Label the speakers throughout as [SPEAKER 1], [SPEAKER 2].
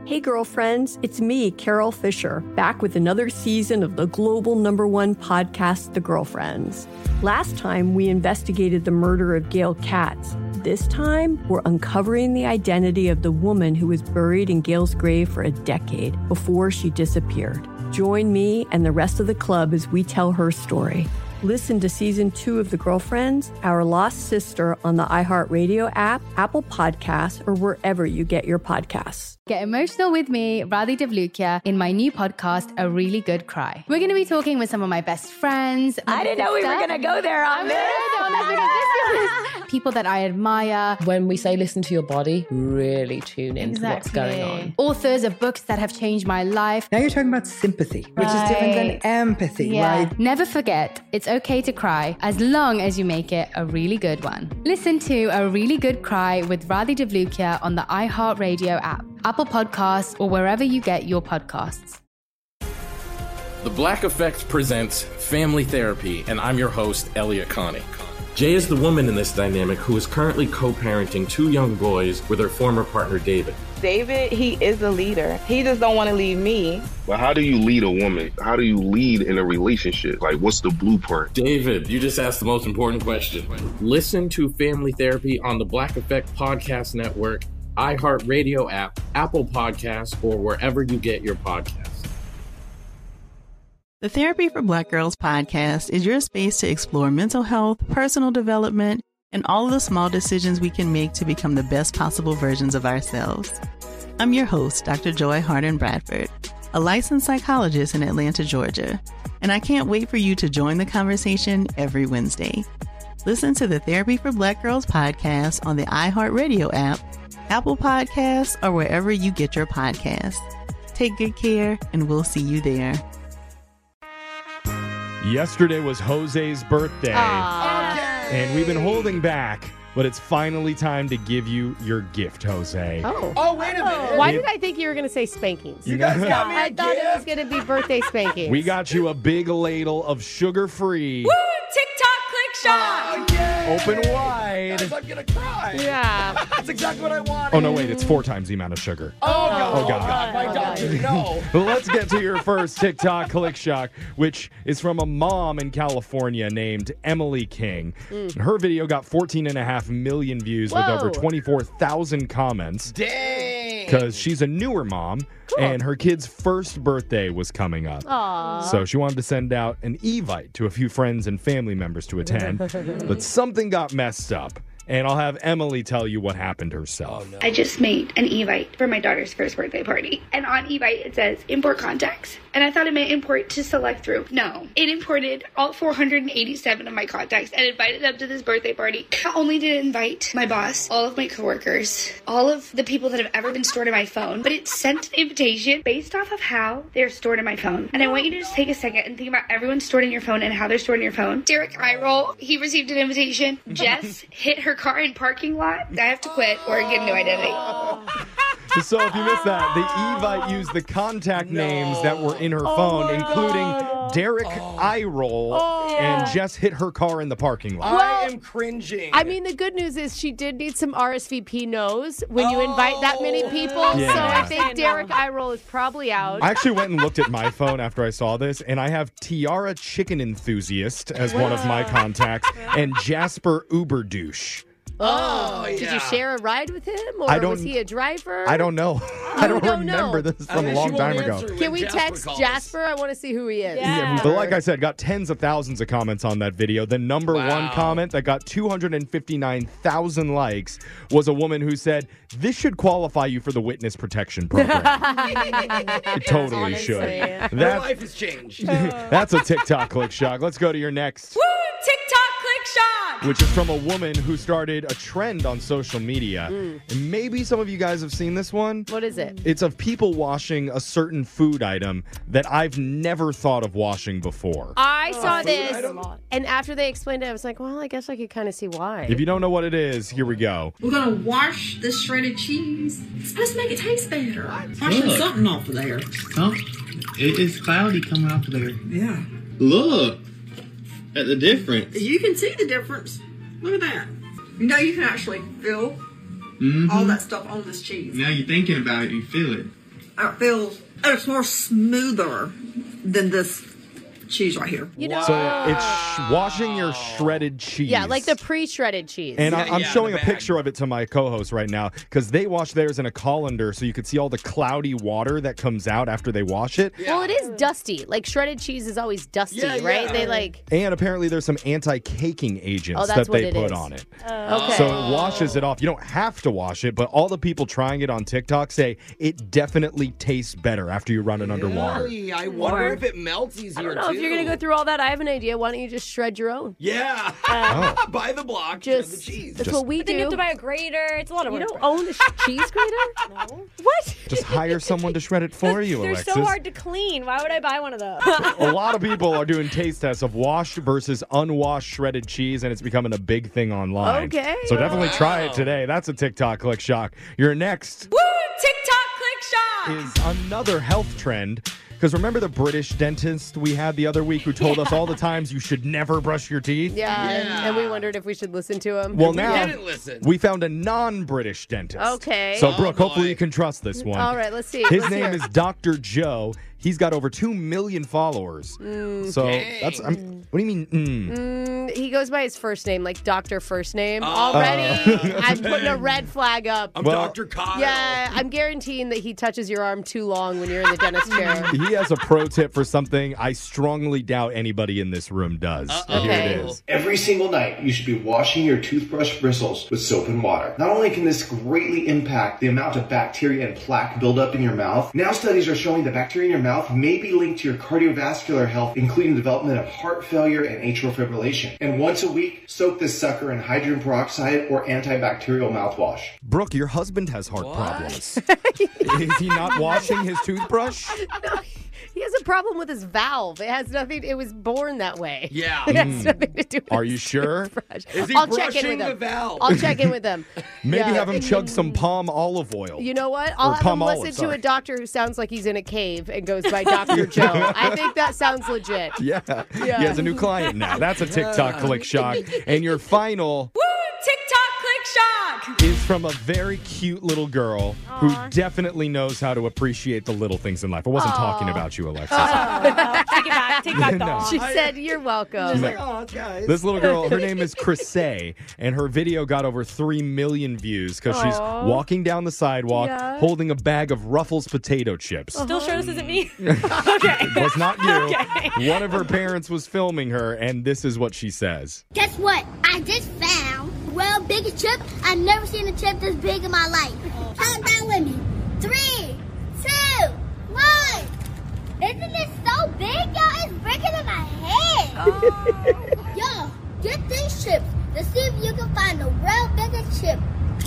[SPEAKER 1] Hey girlfriends, it's me, Carol Fisher, back with another season of the global #1 podcast, The Girlfriends. Last time, we investigated the murder of Gail Katz. This time, we're uncovering the identity of the woman who was buried in Gail's grave for a decade before she disappeared. Join me and the rest of the club as we tell her story. Listen to Season 2 of The Girlfriends, Our Lost Sister on the iHeartRadio app, Apple Podcasts, or wherever you get your podcasts.
[SPEAKER 2] Get emotional with me, Radhi Devlukia, in my new podcast, A Really Good Cry. We're going to be talking with some of my best friends.
[SPEAKER 1] I didn't know we were going to go there on this.
[SPEAKER 2] People that I admire.
[SPEAKER 3] When we say listen to your body, really tune into what's going on.
[SPEAKER 2] Authors of books that have changed my life.
[SPEAKER 4] Now you're talking about sympathy, which is different than empathy, right?
[SPEAKER 2] Never forget, it's okay to cry as long as you make it a really good one. Listen to A Really Good Cry with Radhi Devlukia on the iHeartRadio app, Apple Podcasts, or wherever you get your podcasts.
[SPEAKER 5] The Black Effect presents Family Therapy, and I'm your host, Elliot Connie. Jay is the woman in this dynamic who is currently co-parenting 2 young boys with her former partner, David.
[SPEAKER 6] David, he is a leader. He just don't want to leave me.
[SPEAKER 7] But how do you lead a woman? How do you lead in a relationship? Like, what's the blueprint?
[SPEAKER 5] David, you just asked the most important question. Listen to Family Therapy on the Black Effect Podcast Network, iHeartRadio app, Apple Podcasts, or wherever you get your podcasts.
[SPEAKER 8] The Therapy for Black Girls podcast is your space to explore mental health, personal development, and all of the small decisions we can make to become the best possible versions of ourselves. I'm your host, Dr. Joy Harden Bradford, a licensed psychologist in Atlanta, Georgia, and I can't wait for you to join the conversation every Wednesday. Listen to the Therapy for Black Girls podcast on the iHeartRadio app, Apple Podcasts, or wherever you get your podcasts. Take good care, and we'll see you there.
[SPEAKER 9] Yesterday was Jose's birthday, and we've been holding back, but it's finally time to give you your gift, Jose.
[SPEAKER 10] Oh, wait a minute. Why did I think you were going to say spankings?
[SPEAKER 9] You guys got
[SPEAKER 10] me I thought it was going to be birthday spankings.
[SPEAKER 9] We got you a big ladle of sugar-free.
[SPEAKER 11] Woo! TikTok click shot!
[SPEAKER 9] Open wide.
[SPEAKER 10] Guys, I'm going to cry. Yeah.
[SPEAKER 4] That's exactly what I wanted.
[SPEAKER 9] Oh, no, wait, it's 4 times the amount of sugar.
[SPEAKER 4] Oh, God. My doctor, no.
[SPEAKER 9] Well, let's get to your first TikTok click shock, which is from a mom in California named Emily King. Her video got 14.5 million views with over 24,000 comments.
[SPEAKER 4] Dang.
[SPEAKER 9] Because she's a newer mom, and her kid's first birthday was coming up.
[SPEAKER 10] Aww.
[SPEAKER 9] So she wanted to send out an Evite to a few friends and family members to attend, but something got messed up. And I'll have Emily tell you what happened herself.
[SPEAKER 12] Oh, no. I just made an Evite for my daughter's first birthday party. And on Evite, it says import contacts. And I thought it meant import to select through. No. It imported all 487 of my contacts and invited them to this birthday party. Not only did it invite my boss, all of my coworkers, all of the people that have ever been stored in my phone, but it sent an invitation based off of how they're stored in my phone. And I want you to just take a second and think about everyone stored in your phone and how they're stored in your phone. Derek Iroll, he received an invitation. Jess hit her car in parking lot. I have to quit or get a new identity.
[SPEAKER 9] So if you missed that, the Evite used the contact names that were in her phone, including Derek Iroll, and Jess hit her car in the parking lot.
[SPEAKER 10] Well,
[SPEAKER 4] I am cringing.
[SPEAKER 10] I mean, the good news is she did need some RSVP no's when you invite that many people.
[SPEAKER 9] Yeah.
[SPEAKER 10] So I think Derek Iroll is probably out.
[SPEAKER 9] I actually went and looked at my phone after I saw this, and I have Tiara Chicken Enthusiast as one of my contacts, and Jasper Uber Douche.
[SPEAKER 10] Oh, yeah. Did you share a ride with him, or was he a driver?
[SPEAKER 9] I don't know. I don't remember. This is from a long time ago.
[SPEAKER 10] Can we text Jasper? I want to see who he is.
[SPEAKER 9] Yeah, but like I said, got tens of thousands of comments on that video. The number one comment that got 259,000 likes was a woman who said, "This should qualify you for the witness protection program." It totally should.
[SPEAKER 4] Her life has changed.
[SPEAKER 9] That's a TikTok click shock. Let's go to your next.
[SPEAKER 11] Woo! TikTok click shot!
[SPEAKER 9] Which is from a woman who started a trend on social media. And maybe some of you guys have seen this one.
[SPEAKER 10] What is it?
[SPEAKER 9] It's of people washing a certain food item that I've never thought of washing before.
[SPEAKER 10] I saw this, and after they explained it, I was like, well, I guess I could kind of see why.
[SPEAKER 9] If you don't know what it is, here we go.
[SPEAKER 13] We're going to wash the shredded cheese. It's supposed to make it taste better. Washing something off of there.
[SPEAKER 14] Oh, it is cloudy coming off of there.
[SPEAKER 13] Yeah.
[SPEAKER 14] Look at the difference.
[SPEAKER 13] You can see the difference. Look at that. You know, you can actually feel all that stuff on this cheese.
[SPEAKER 14] Now you're thinking about it, you feel it.
[SPEAKER 13] It's more smoother than this cheese right here.
[SPEAKER 10] You know,
[SPEAKER 9] So it's washing your shredded cheese.
[SPEAKER 10] yeah, like the pre-shredded cheese.
[SPEAKER 9] And I'm showing a picture of it to my co-host right now because they wash theirs in a colander so you could see all the cloudy water that comes out after they wash it.
[SPEAKER 10] Well, it is dusty. Like shredded cheese is always dusty, right? They like.
[SPEAKER 9] And apparently there's some anti-caking agents
[SPEAKER 10] that's
[SPEAKER 9] that they
[SPEAKER 10] what it
[SPEAKER 9] put
[SPEAKER 10] is.
[SPEAKER 9] on it.
[SPEAKER 10] Okay.
[SPEAKER 9] So it washes it off. You don't have to wash it, but all the people trying it on TikTok say it definitely tastes better after you run it underwater.
[SPEAKER 15] I wonder if it melts easier,
[SPEAKER 10] I don't know if you're going to go through all that. I have an idea. Why don't you just shred your own?
[SPEAKER 15] Yeah. Buy the block,
[SPEAKER 10] Just
[SPEAKER 15] shred the cheese.
[SPEAKER 10] That's what we do.
[SPEAKER 11] Then you have to buy a grater. It's a lot of work.
[SPEAKER 10] You don't own a cheese grater?
[SPEAKER 11] No.
[SPEAKER 10] What?
[SPEAKER 9] Just hire someone to shred it for you,
[SPEAKER 11] They're
[SPEAKER 9] Alexis.
[SPEAKER 11] so hard to clean. Why would I buy one of those?
[SPEAKER 9] A lot of people are doing taste tests of washed versus unwashed shredded cheese, and it's becoming a big thing online.
[SPEAKER 10] Okay.
[SPEAKER 9] So definitely try it today. That's a TikTok Click Shock. Your next
[SPEAKER 11] Woo! TikTok Click Shock!
[SPEAKER 9] is another health trend. Because remember the British dentist we had the other week who told us all the times you should never brush your teeth?
[SPEAKER 10] Yeah. And we wondered if we should listen to him.
[SPEAKER 9] Well, now we found a non-British dentist.
[SPEAKER 10] Okay.
[SPEAKER 9] So, Brooke, hopefully you can trust this one.
[SPEAKER 10] All right, let's see.
[SPEAKER 9] His
[SPEAKER 10] Let's
[SPEAKER 9] name
[SPEAKER 10] hear.
[SPEAKER 9] is Dr. Joe. He's got over 2 million followers. So that's. What do you mean?
[SPEAKER 10] He goes by his first name, like Dr. First Name. Already, I'm putting a red flag up.
[SPEAKER 15] I'm Dr. Kyle.
[SPEAKER 10] Yeah, I'm guaranteeing that he touches your arm too long when you're in the dentist chair.
[SPEAKER 9] He has a pro tip for something I strongly doubt anybody in this room does. Here it is.
[SPEAKER 16] Every single night, you should be washing your toothbrush bristles with soap and water. Not only can this greatly impact the amount of bacteria and plaque buildup in your mouth, now studies are showing that bacteria in your mouth may be linked to your cardiovascular health, including the development of heart failure and atrial fibrillation. And once a week, soak this sucker in hydrogen peroxide or antibacterial mouthwash.
[SPEAKER 9] Brooke, your husband has heart problems. Is he not washing his toothbrush?
[SPEAKER 10] No, he has a problem with his valve. It has nothing. It was born that way.
[SPEAKER 15] Yeah.
[SPEAKER 10] It has nothing to do with
[SPEAKER 9] Are you sure?
[SPEAKER 15] Is he
[SPEAKER 10] I'll check in
[SPEAKER 15] brushing
[SPEAKER 10] with
[SPEAKER 15] the
[SPEAKER 10] him.
[SPEAKER 15] valve?
[SPEAKER 10] I'll check in with him.
[SPEAKER 9] Maybe
[SPEAKER 10] Yeah.
[SPEAKER 9] have him chug some palm olive oil.
[SPEAKER 10] You know what? I'll
[SPEAKER 9] Or
[SPEAKER 10] have
[SPEAKER 9] palm
[SPEAKER 10] him
[SPEAKER 9] olive,
[SPEAKER 10] listen to
[SPEAKER 9] sorry.
[SPEAKER 10] a doctor who sounds like he's in a cave and goes by Dr. Joe. I think that sounds legit.
[SPEAKER 9] Yeah.
[SPEAKER 10] Yeah.
[SPEAKER 9] He has a new client now. That's a TikTok Click Shock. And your final
[SPEAKER 11] Woo! TikTok Click Shock!
[SPEAKER 9] is from a very cute little girl who definitely knows how to appreciate the little things in life. I wasn't talking about you, Alexis.
[SPEAKER 11] Take it back. Take back the
[SPEAKER 9] No.
[SPEAKER 11] aw.
[SPEAKER 10] She said, "You're welcome."
[SPEAKER 9] This little girl, her name is Chrisay, and her video got over 3 million views because she's walking down the sidewalk holding a bag of Ruffles potato chips.
[SPEAKER 11] Still sure this isn't me?
[SPEAKER 9] It was not you.
[SPEAKER 11] Okay.
[SPEAKER 9] One of her parents was filming her, and this is what she says.
[SPEAKER 17] Guess what? I just found the world's biggest chip. I've never seen a chip this big in my life. Count down with me. 3, 2, 1. Isn't it so big, y'all? It's bigger than my head. Y'all, get these chips. Let's see if you can find the world's biggest chip.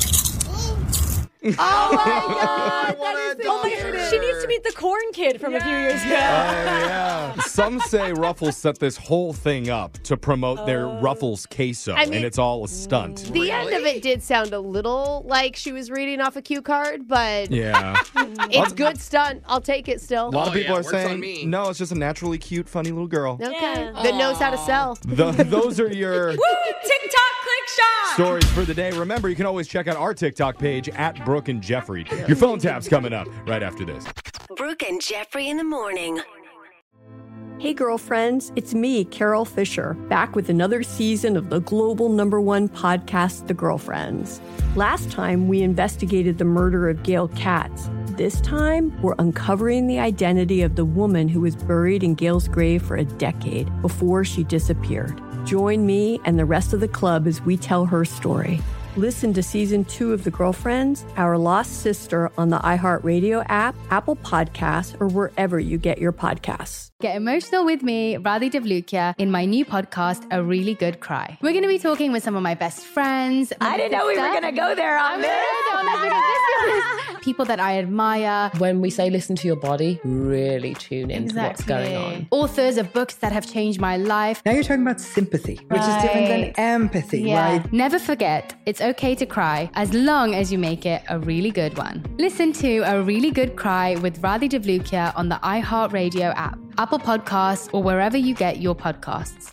[SPEAKER 10] Oh my God!
[SPEAKER 15] What
[SPEAKER 10] That
[SPEAKER 15] a
[SPEAKER 10] is the
[SPEAKER 15] daughter.
[SPEAKER 10] cutest.
[SPEAKER 11] She needs to meet the corn kid from a few years ago.
[SPEAKER 9] Yeah. Some say Ruffles set this whole thing up to promote their Ruffles queso,
[SPEAKER 10] I mean-
[SPEAKER 9] and it's all a stunt.
[SPEAKER 10] The end of it did sound a little like she was reading off a cue card, but
[SPEAKER 9] Yeah.
[SPEAKER 10] it's good stunt. I'll take it still.
[SPEAKER 9] A lot of people are
[SPEAKER 15] works on me.
[SPEAKER 9] saying, no, it's just a naturally cute, funny little girl.
[SPEAKER 10] Okay,
[SPEAKER 11] Yeah.
[SPEAKER 10] that knows how to sell.
[SPEAKER 9] Those are your
[SPEAKER 11] Woo! TikTok Click Shock!
[SPEAKER 9] stories for the day. Remember, you can always check out our TikTok page at Brooke and Jeffrey. Your phone tap's coming up right after this.
[SPEAKER 18] Brooke and Jeffrey in the morning.
[SPEAKER 1] Hey, girlfriends, it's me, Carol Fisher, back with another season of the global #1 podcast, The Girlfriends. Last time, we investigated the murder of Gail Katz. This time, we're uncovering the identity of the woman who was buried in Gail's grave for a decade before she disappeared. Join me and the rest of the club as we tell her story. Listen to Season 2 of The Girlfriends, Our Lost Sister on the iHeartRadio app, Apple Podcasts, or wherever you get your podcasts.
[SPEAKER 2] Get emotional with me, Radhi Devlukia, in my new podcast, A Really Good Cry. We're going to be talking with some of my best friends.
[SPEAKER 11] I didn't know we were going to go there on this.
[SPEAKER 2] People that I admire.
[SPEAKER 3] When we say listen to your body, really tune into what's going on.
[SPEAKER 2] Authors of books that have changed my life.
[SPEAKER 4] Now you're talking about sympathy, which is different than empathy, right?
[SPEAKER 2] Never forget, it's okay to cry as long as you make it a really good one. Listen to A Really Good Cry with Radhi Devlukia on the iHeartRadio app, Apple Podcasts, or wherever you get your podcasts.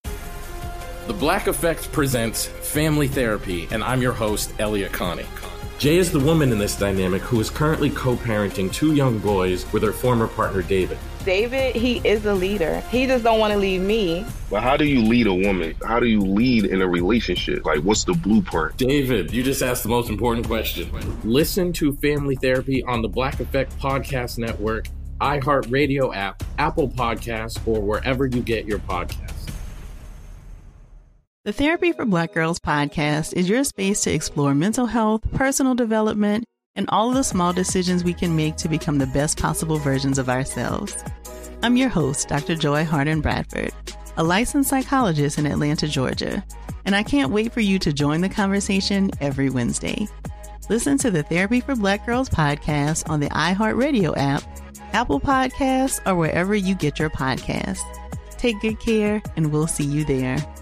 [SPEAKER 5] The Black Effect presents Family Therapy, and I'm your host, Elliot Connie. Jay is the woman in this dynamic who is currently co-parenting 2 young boys with her former partner, David.
[SPEAKER 6] David, he is a leader. He just don't want to leave me.
[SPEAKER 7] But how do you lead a woman? How do you lead in a relationship? Like, what's the blueprint?
[SPEAKER 5] David, you just asked the most important question. Listen to Family Therapy on the Black Effect Podcast Network, iHeartRadio app, Apple Podcasts, or wherever you get your podcasts.
[SPEAKER 8] The Therapy for Black Girls podcast is your space to explore mental health, personal development, and all of the small decisions we can make to become the best possible versions of ourselves. I'm your host, Dr. Joy Harden Bradford, a licensed psychologist in Atlanta, Georgia, and I can't wait for you to join the conversation every Wednesday. Listen to the Therapy for Black Girls podcast on the iHeartRadio app, Apple Podcasts, or wherever you get your podcasts. Take good care, and we'll see you there.